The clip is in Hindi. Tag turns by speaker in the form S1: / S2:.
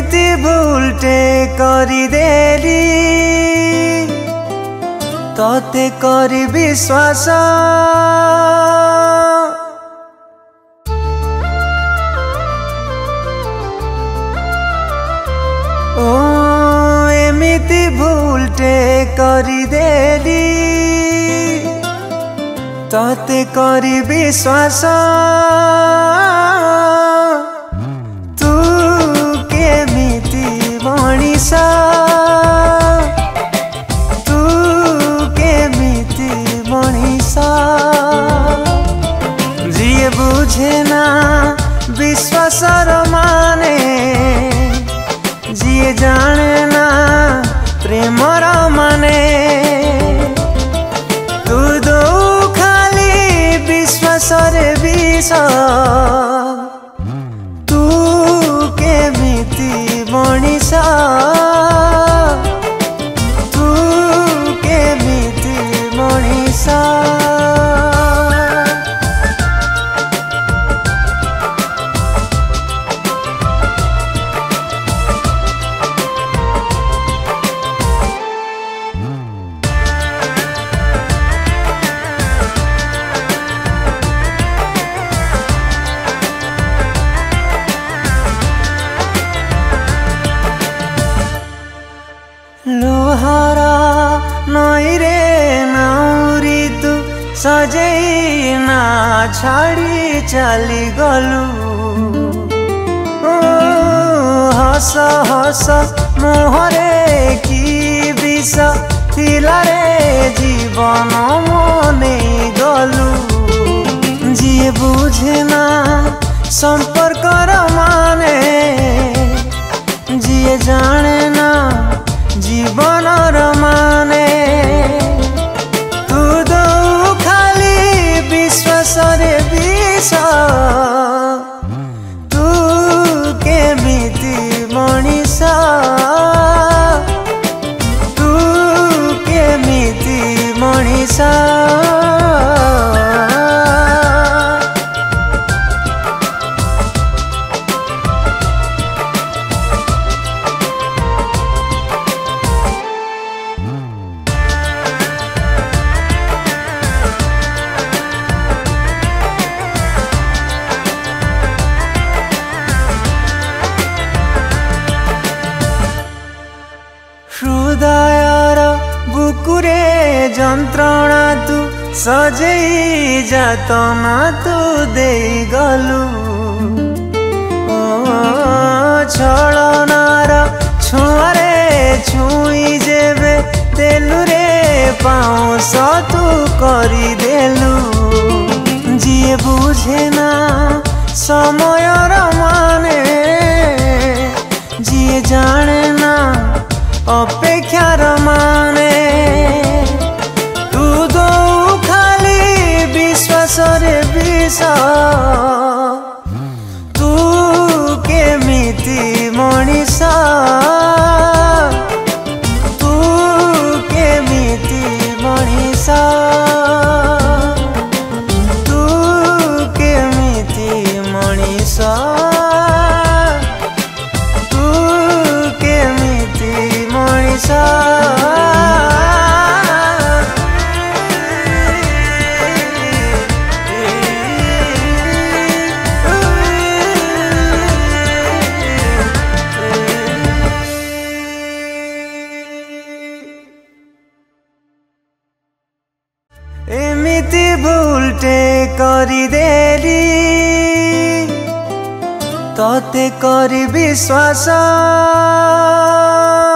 S1: एमिति भूलटे करिदेली तोते करी विश्वास ओ एमिति भूलटे करिदेली तोते करी विश्वास तू केमिति मनीष तू केमिति मनीष जिए बुझे ना विश्वासर माने जिए जाने ना प्रेमर माने तू दो खाली विश्वासरे विष तू केमिति मनीष तू केमिति मनीष लोहारा नई रे नाउरी तू सजई ना छाड़ी चली गलू हस हस मोहरे की विष थिला रे जीवन मने गलू जिए बुझे ना संपर्कर माने जिए जाने ना जीवन माने तू दो खाली विश्वासरे विष तू केमिति मनीष तू केमिति मनीष हृदयर बुकुरे जंत्रणा तू सजई जातना तू दे गलु छलनार छुआरे छुई जेबे देलु रे पाउस तू करी देलु जिए बुझे ना समयर माने जिए जाने ना अपेक्षार माने तू दो खाली विश्वासरे विष तू केमिति मनीष तू केमिति मनीष तू केमिति मनीष तू केमिति मनीष एमिति भूलटे करिदेली तोते करी विश्वास।